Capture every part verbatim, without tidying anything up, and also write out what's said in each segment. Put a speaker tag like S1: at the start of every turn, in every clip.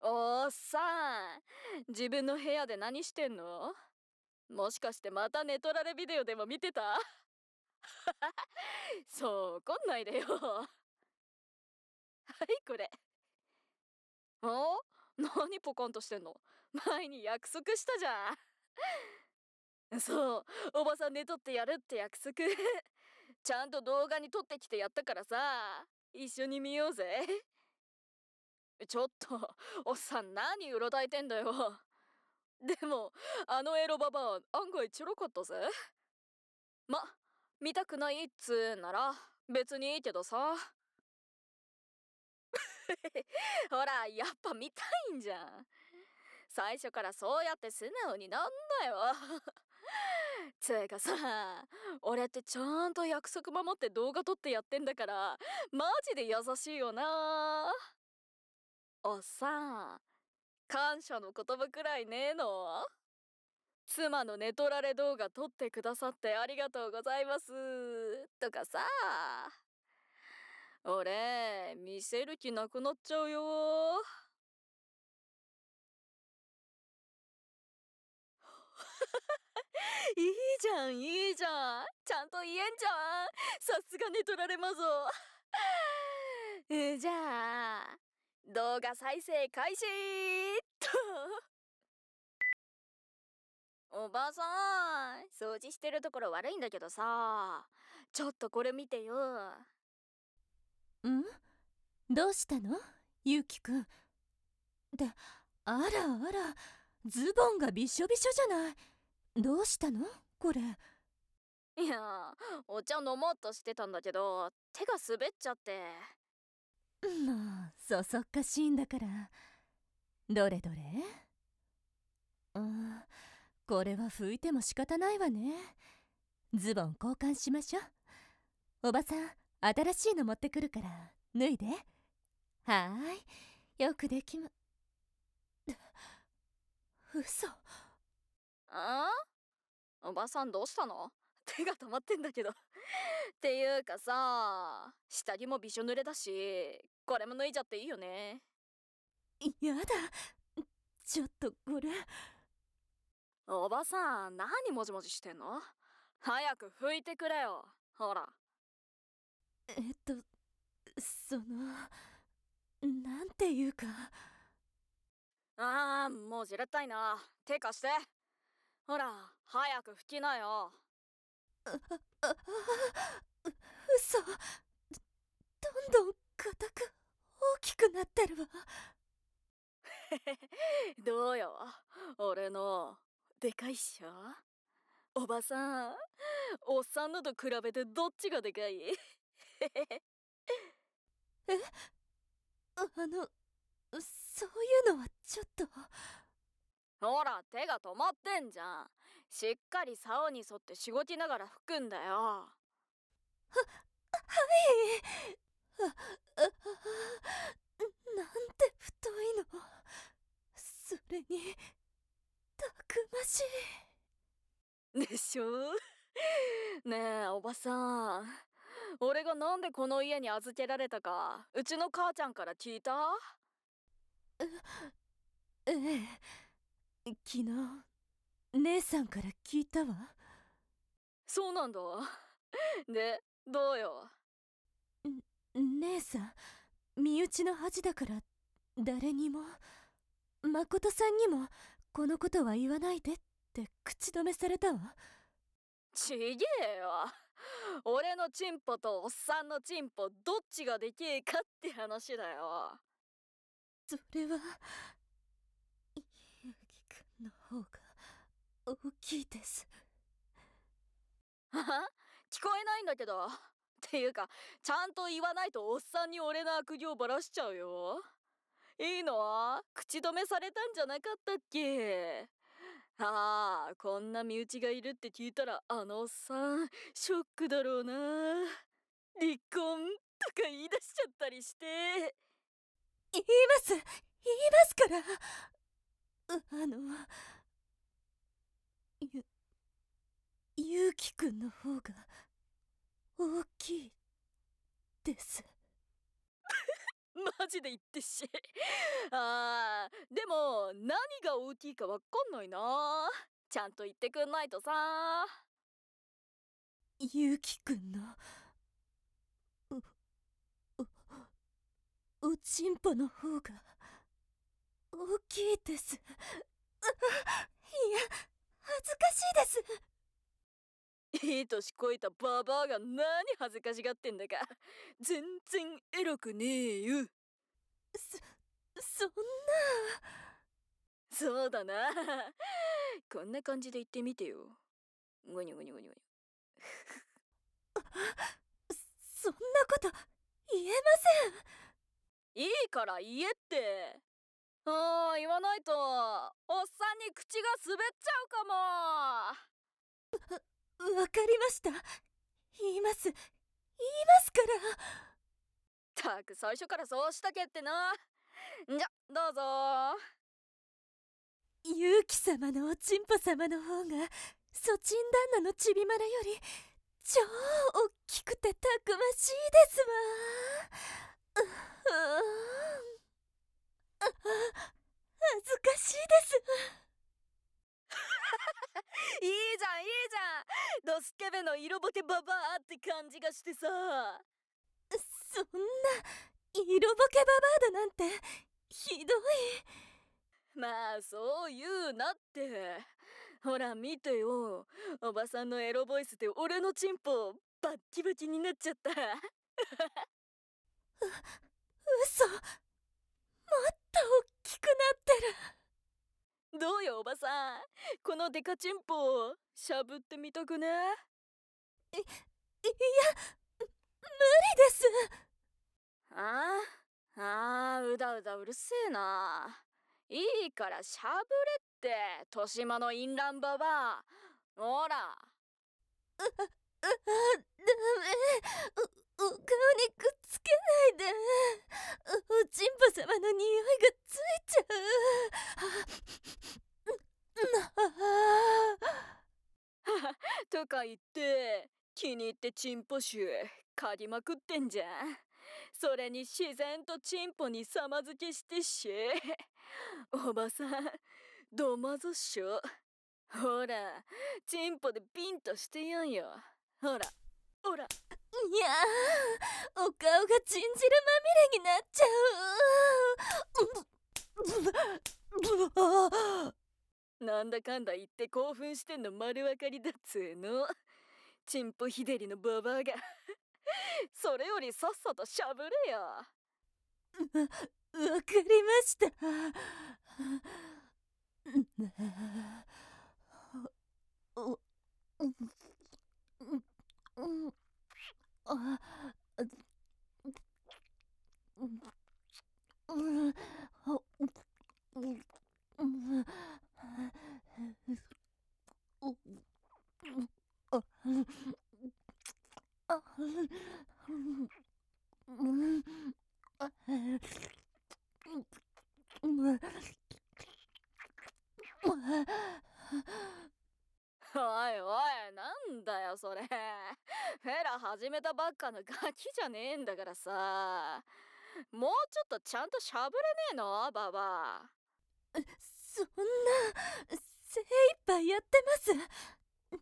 S1: おっさん、自分の部屋で何してんの？もしかしてまたネトラレビデオでも見てた？そう怒んないでよ。はいこれ。お？何ポカンとしてんの？前に約束したじゃん。そう、おばさん寝とってやるって約束。ちゃんと動画に撮ってきてやったからさ、一緒に見ようぜ。ちょっと、おっさん何うろたえてんだよ。でも、あのエロババア案外ちょろかったぜ。ま、見たくないっつーなら別にいいけどさ。ほら、やっぱ見たいんじゃん。最初からそうやって素直になんだよ。つーかさ、俺ってちゃんと約束守って動画撮ってやってんだから、マジで優しいよな。おっさん、感謝の言葉くらいねえの？妻の寝取られ動画撮ってくださってありがとうございますとかさ。俺見せる気なくなっちゃうよ。いいじゃんいいじゃん、ちゃんと言えんじゃん。さすが寝取られまぞ。えじゃあ動画再生開始と。おばさん、掃除してるところ悪いんだけどさ、ちょっとこれ見てよ。
S2: ん？どうしたのゆうきくん。で、あらあら、ズボンがびしょびしょじゃない。どうしたのこれ。
S1: いや、お茶飲もうとしてたんだけど手が滑っちゃって。
S2: もうそそっかしいんだから。どれどれ。うん、これは拭いても仕方ないわね。ズボン交換しましょう。おばさん、新しいの持ってくるから脱いで。はーい、よくできま。嘘。
S1: あ？おばさんどうしたの？手が止まってんだけど。っていうかさ、下着もびしょ濡れだし、これも脱いじゃっていいよね。
S2: やだ、ちょっとこれ。
S1: おばさん何もじもじしてんの？早く拭いてくれよ、ほら。
S2: えっとその、なんていうか。
S1: あーもうじれったいな、手貸して。ほら早く拭きなよ。
S2: あああ、う嘘。どんどん硬く大きくなってるわ。
S1: どうよ、俺のでかいっしょ？おばさん、おっさんのと比べてどっちがでかい？
S2: え、あのそういうのはちょっと。
S1: ほら手が止まってんじゃん。しっかり竿に沿ってしごきながら拭くんだよ。
S2: は、はいあああ、なんて太いの。それにたくましい
S1: でしょ？ねえおばさん、俺がなんでこの家に預けられたかうちの母ちゃんから聞いた？
S2: ええ、昨日姉さんから聞いたわ。
S1: そうなんだ。でどうよ？
S2: 姉さん、身内の恥だから誰にも、誠さんにもこのことは言わないでって口止めされたわ。
S1: ちげえよ。俺のチンポとおっさんのチンポどっちがでけえかって話だよ。
S2: それはゆうきくんの方が大きいです。
S1: は聞こえないんだけど。っていうかちゃんと言わないとおっさんに俺の悪行ばらしちゃうよ。いいの？口止めされたんじゃなかったっけ？ああ、こんな身内がいるって聞いたらあのおっさんショックだろうな。離婚とか言い出しちゃったりして。
S2: 言います言いますから。あのゆゆうきくんの方が大きいです。
S1: ママジで言ってっし。あー、でも何が大きいかわかんないな。ちゃんと言ってくんないとさ。
S2: ゆうきくんのおおおちんぽの方が大きいです。あ、いや、恥ずかしいです。
S1: いい年こいたババアが何恥ずかしがってんだか。全然エロくねえよ。
S2: そ、そんな。
S1: そうだな。こんな感じで言ってみてよ。ぐにゅぐにゅぐにゅぐにゅ。
S2: そんなこと言えま
S1: せん。いいから言えって。ああ、言わないとおっさんに口が滑っちゃうかも。
S2: わかりました。言います。言いますから。
S1: たく最初からそうしたけってな。じゃ、どうぞ。
S2: ゆうき様のおちんぽ様の方がそちん旦那のちびまらより超おっきくてたくましいですわ。うあ、恥ずかしいです。
S1: いいじゃんいいじゃん。ドスケベの色ボケババアって感じがしてさ。
S2: そんな色ボケババアだなんてひどい。
S1: まあそう言うなって。ほら見てよ、おばさんのエロボイスで俺のチンポバッキバキになっちゃった。う
S2: 嘘、もっと大きくなって
S1: る。どうよおばさん、このデカチンポしゃぶってみたくね？
S2: い、いや、無理です。
S1: ああ、ああ、うだうだうるせえな。いいからしゃぶれって、豊島の淫乱ババア。ほら。
S2: う、あ、あ、ダメ。お、お顔にくっつけないで。お、おちんぽ様の匂いがついちゃ
S1: う。とか言って、気に入ってチンポ臭嗅ぎまくってんじゃん。それに自然とチンポに様付けしてっし。おばさん、どまぞっしょ。ほら、チンポでピンとしてやんよ。ほら、ほら。
S2: いやー、お顔がチン汁まみれになっちゃ
S1: う。なんだかんだ言って興奮してんの丸わかりだっつーの。チンポひでりのババアが。それよりさっさとしゃぶれよ。
S2: わ、わかりました。お、お、あ、
S1: おいおい、なんだよそれ。フェラ始めたばっかのガキじゃねえんだからさ。もうちょっとちゃんとしゃぶれねえのババア。
S2: そんな精一杯やってます。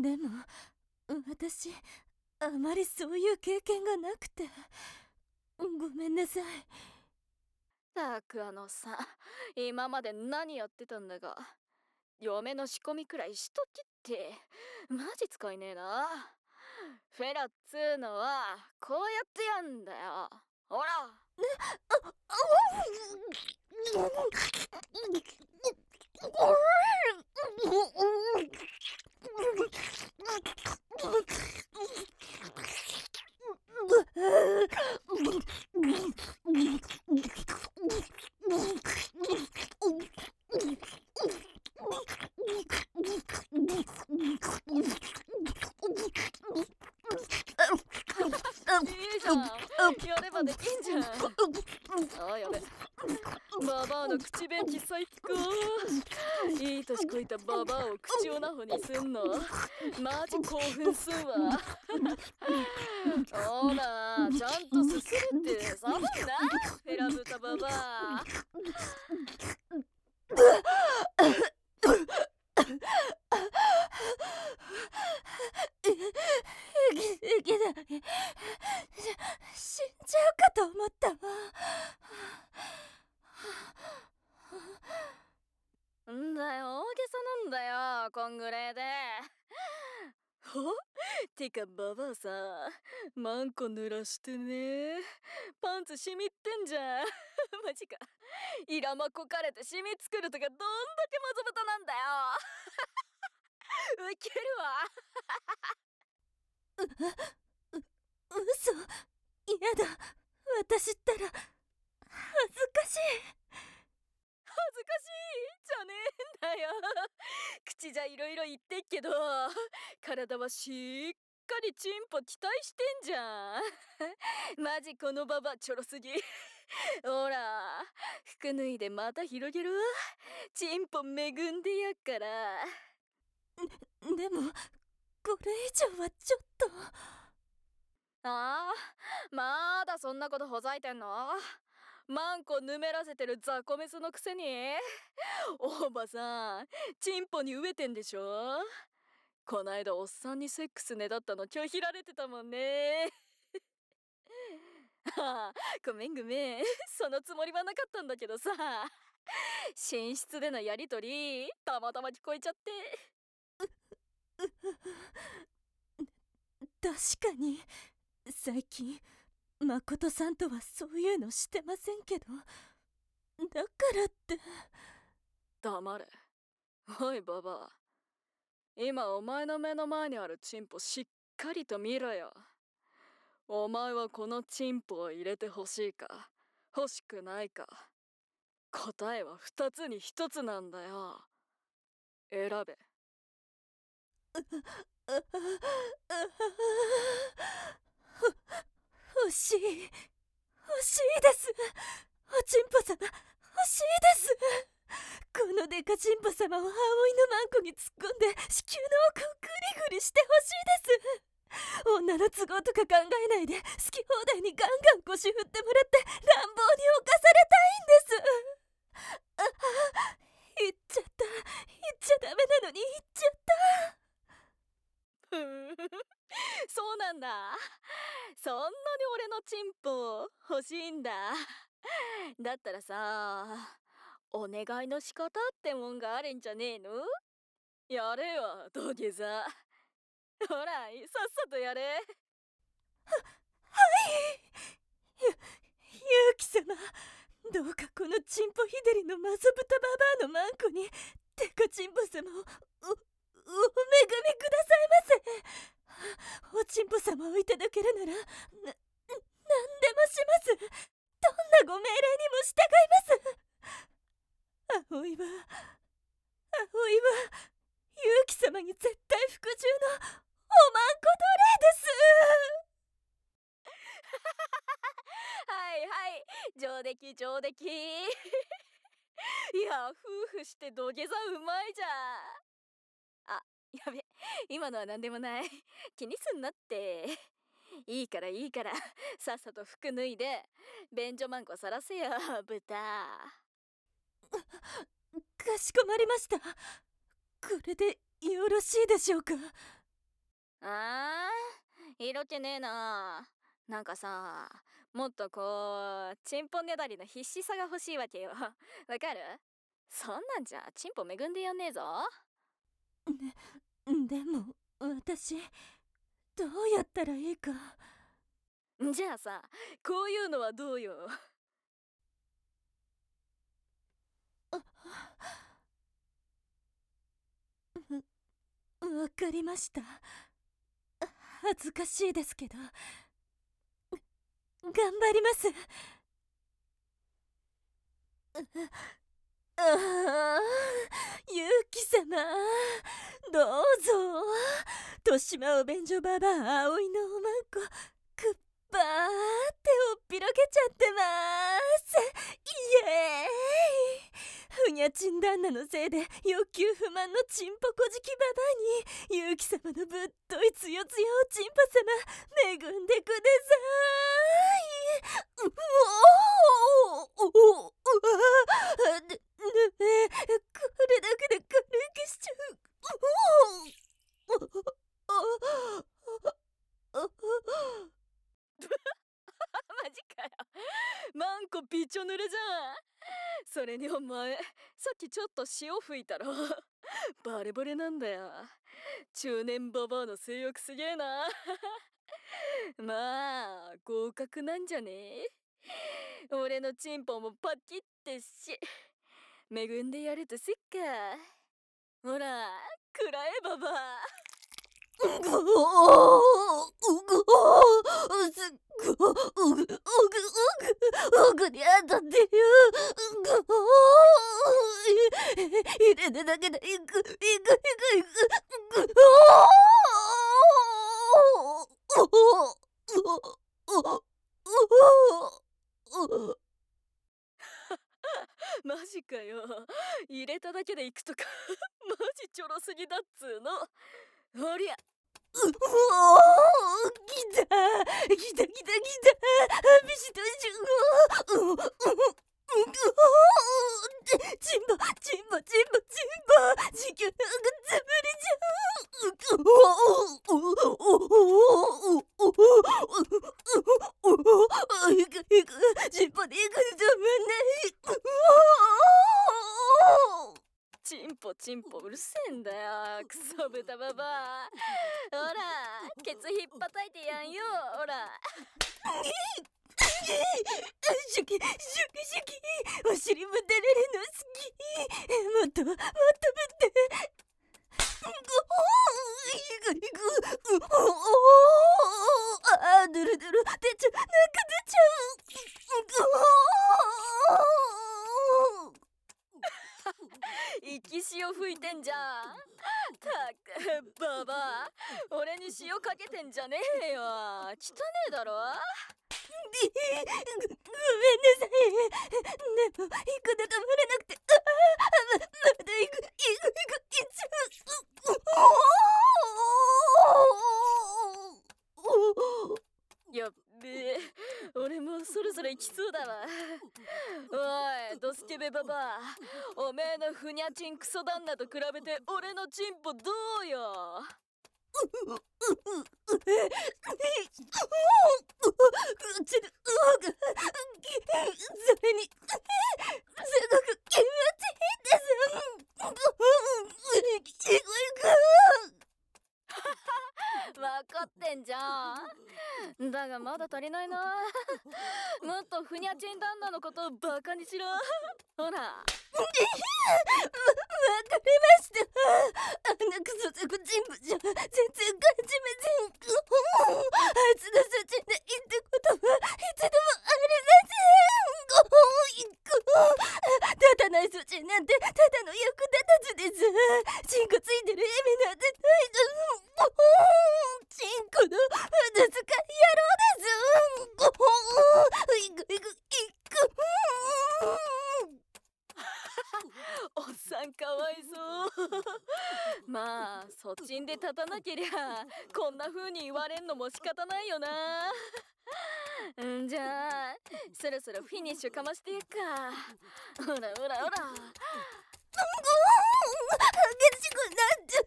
S2: でも私あまりそういう経験がなくてごめんなさい。
S1: たくあのさ、今まで何やってたんだか。嫁の仕込みくらいしときって。マジ使えねえな。フェラっつーのはこうやってやんだよ。ほら。いいじゃん、やればできんじゃん。あーやべ、ババアの口便器最高。いい年こいたババアを口をなほにすんのマジ興奮すんわ。ほら、ちゃんとすするって寒いなフェババア。
S2: いけない。死んじゃうかと思ったわ。
S1: んだよ、大げさなんだよ、こんぐらいで。ほてかババアさ、マンコ濡らしてね。パンツ染みってんじゃん。マジか。イラマこかれて染み作るとかどんだけマゾ豚なんだよ。ウケるわ。
S2: う、う、嘘。嫌だ。私ったら恥ずかしい。
S1: 恥ずかしいじゃねえんだよ。口じゃいろいろ言ってっけど、体はしっかりチンポ期待してんじゃん。マジこのババちょろすぎ。ほら、服脱いでまた広げるわ。チンポ恵んでやっから。
S2: でもこれ以上はちょっと。
S1: ああ、まだそんなことほざいてんの？マンコぬめらせてるザコメスのくせに。おばさん、チンポに飢えてんでしょ。こないだおっさんにセックスねだったの拒否られてたもんね。ああ、ごめんごめん、そのつもりはなかったんだけどさ。寝室でのやりとりたまたま聞こえちゃって。
S2: 確かに最近誠さんとはそういうのしてませんけど、だからって。
S1: 黙れ。おいババア、今お前の目の前にあるチンポしっかりと見ろよ。お前はこのチンポを入れてほしいか欲しくないか、答えは二つに一つなんだよ。選べ。
S2: 欲しい欲しいです。おちんぽ様欲しいです。このデカチンポ様を葵のマンコに突っ込んで子宮の奥をグリグリしてほしいです。女の都合とか考えないで好き放題にガンガン腰振ってもらって乱暴に犯されたいんです。ああ、言っちゃった言っちゃダメなのに言っちゃった。
S1: ふんそうなんだ。そんなに俺のチンポ欲しいんだ。だったらさ、お願いの仕方ってもんがあるんじゃねえの？やれよ土下座。ほらさっさとやれ。は、
S2: はいゆ、ゆうき様、どうかこのチンポひでりのマゾブタババアのマンコにデカチンポ様をお、お恵みくださいませ。おちんぽ様をいただけるならな、なんでもします。どんなご命令にも従います。葵は葵はゆうき様に絶対服従のおまんこ奴隷です。
S1: はいはい、上出来上出来。いや、夫婦して土下座うまいじゃん。あ、やべ、今のは何でもない。気にすんなって。いいからいいから、さっさと服脱いで便所マンコさらせよ豚。
S2: かしこまりました。これでよろしいでしょうか。
S1: あー、色気ねえな。なんかさ、もっとこうチンポねだりの必死さが欲しいわけよ。わかる？そんなんじゃチンポ恵んでやんねえぞ。
S2: ね、でも私どうやったらいいか。
S1: じゃあさ、こういうのはどうよ。
S2: わかりました。恥ずかしいですけど頑張ります。ああ、ゆうき様、どうぞ。豊島お便所ババア葵のおまんこくっぱーっておっぴろげちゃってまーす。イエーイ。ふにゃちん旦那のせいで欲求不満のチンポこじきババアにゆうき様のぶっといつよつよおちんぽ様恵んでください。うおーお
S1: こびちょ濡れじゃん。それにお前、さっきちょっと潮吹いたろ。バレバレなんだよ。中年ババアの性欲すげえな。まあ合格なんじゃね。俺のチンポもパキってし、恵んでやるとすっか。ほら食らえババア。
S2: うぐおーうぐおーすっごうぐうぐうぐうぐに当たってるうぐおー入れてだけでいくいくいくいくうぐおーおおおお
S1: マジかよ。入れただけで行くとかマジちょろすぎだっつーの。おりゃ。
S2: うおー来た来た来た来たビシとシュゴーううううチンボチンボチンボチンボ地球がつぶれちゃううおおおおおおいくいくチンポでいくんじゃむない
S1: チンポチンポうるせえんだよ、クソ豚ババア。ほらケツひっぱたいてやんよ。ほら
S2: シュキシュキシュキお尻もたれるの好き。もっともっとぶってごおーいくいくうおーあードゥルドゥル出ちゃうなんか出ちゃうごおー
S1: 息潮吹いてんじゃん。たくババア、俺に塩かけてんじゃねえよ。汚ねえだろ。
S2: ごめんなさい。でも行くの止まらなくてああままだ行く行く行く行っちゃう
S1: やっべえ、俺もそろそろ行きそうだわ。おいドスケベババア、おめえのふにゃちんクソ旦那と比べて俺のチンポどうよ。
S2: それにすごく気持ちいいです
S1: わかってんじゃん。だがまだ足りないな。もっとふにゃちん旦那のことをバカにしろ。ほら
S2: わかりました。あんなクソザコ人物じゃ全然感じません。あいつのそちで言ったことは一度もありません。ごいく立たないそちなんてただの役立たずです。チンコついてる意味なんてないです。チンコの無駄遣い野郎です。ごいくいくいく
S1: おっさんかわいそう。まあそっちんで立たなけりゃこんな風に言われんのも仕方ないよな。んじゃあそろそろフィニッシュかましてやっか。ほらほらほら
S2: 激しくなっちゃう。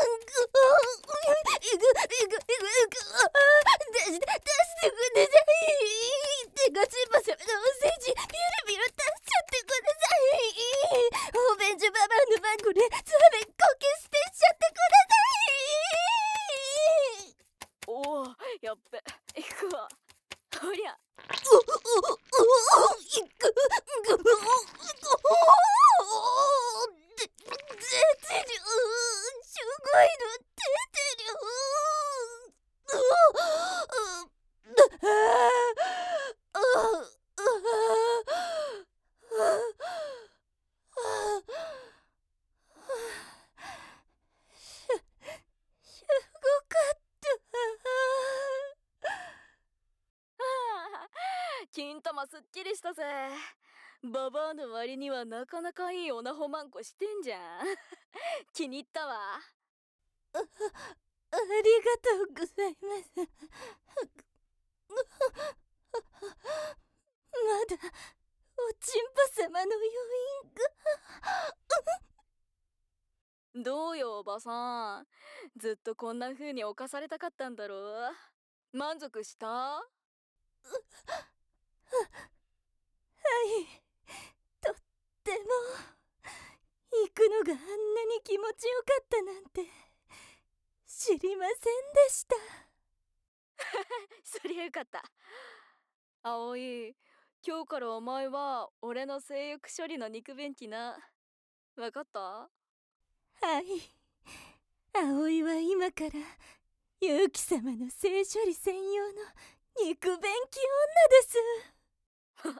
S2: いくいくいくいく出して出してください。手がチンポ様のお世辞ビルビル出しちゃってください。お便所ババアの番号でつばめこけ捨てしちゃってください。
S1: おおやっべ行くわ。ほりゃ
S2: おおおおいくぐおおで出てるすごいの出てるああすごかった
S1: 金玉すっきりしたぜ。ババアの割にはなかなかいいオナホマンコしてんじゃん。気に入ったわ。
S2: ありがとうございます。まだおちんぽ様の余韻が。
S1: どうよおばさん、ずっとこんな風に侵されたかったんだろう。満足した？
S2: は
S1: よかった。葵、今日からお前は俺の性欲処理の肉便器な。わかった？
S2: はい。葵は今から勇気様の性処理専用の肉便器女です。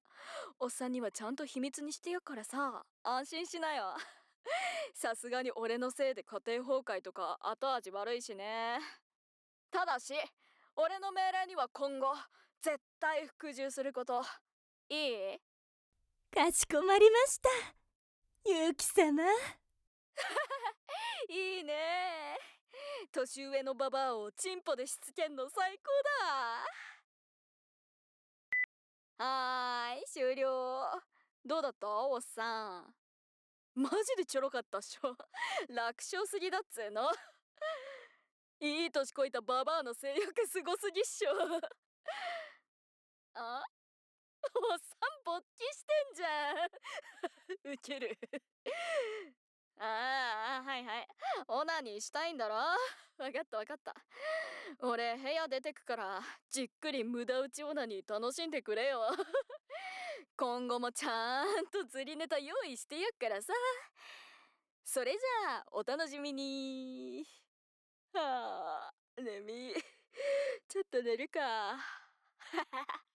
S1: おっさんにはちゃんと秘密にしてやっからさ、安心しなよ。さすがに俺のせいで家庭崩壊とか後味悪いしね。ただし俺の命令には今後絶対服従すること。いい？
S2: かしこまりました、勇気様。
S1: いいね。年上のババアをチンポでしつけんの最高だ。はーい、終了。どうだったおっさん？マジでちょろかったっしょ。楽勝すぎだっつーの。いい年こいたババアの性欲すごすぎっしょ。あ、おっさん勃起してんじゃん。ウケる。ああ、はいはい。オナニーしたいんだろ。わかったわかった。俺部屋出てくからじっくり無駄打ちオナニー楽しんでくれよ。今後もちゃんと釣りネタ用意してやっからさ。それじゃあお楽しみに。はあ、眠い。ちょっと寝るか。